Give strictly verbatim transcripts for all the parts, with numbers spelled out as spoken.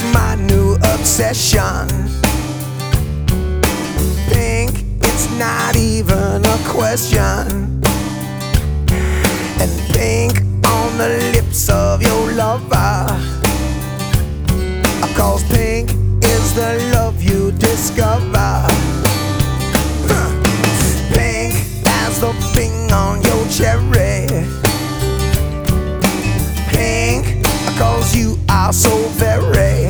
it's my new obsession. Pink, it's not even a question. And pink on the lips of your lover, cause pink is the love you discover. Pink as the thing on your cherry. Pink cause you are so very.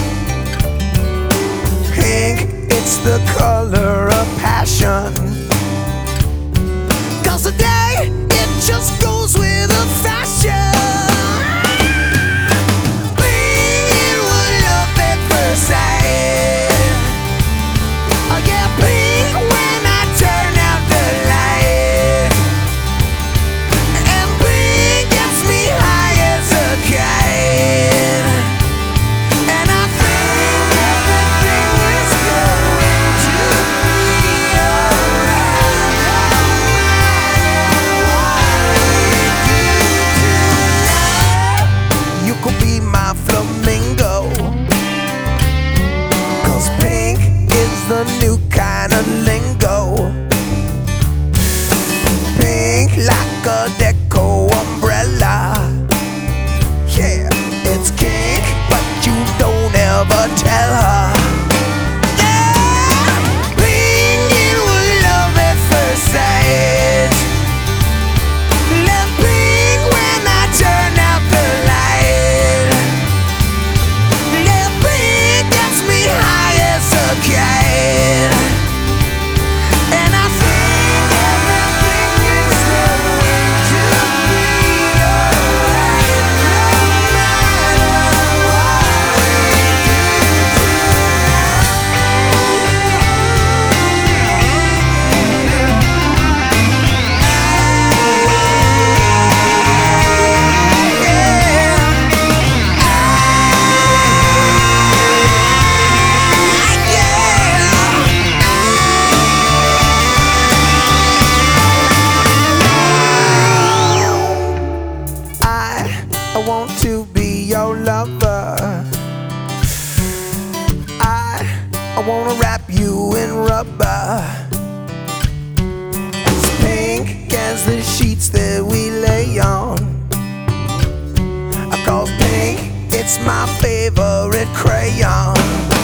Pink, it's the color of passion. Cause today it just goes with the fashion. The new kind of lingo. Pink like a deco umbrella. Yeah, it's kink, but you don't ever tell her. Yeah, pink, it was love at first sight. Love pink when I turn out the light. Love pink gets me high as a kite. I want to be your lover. I, I wanna wrap you in rubber. As pink as the sheets that we lay on. Cause pink, it's my favorite crayon.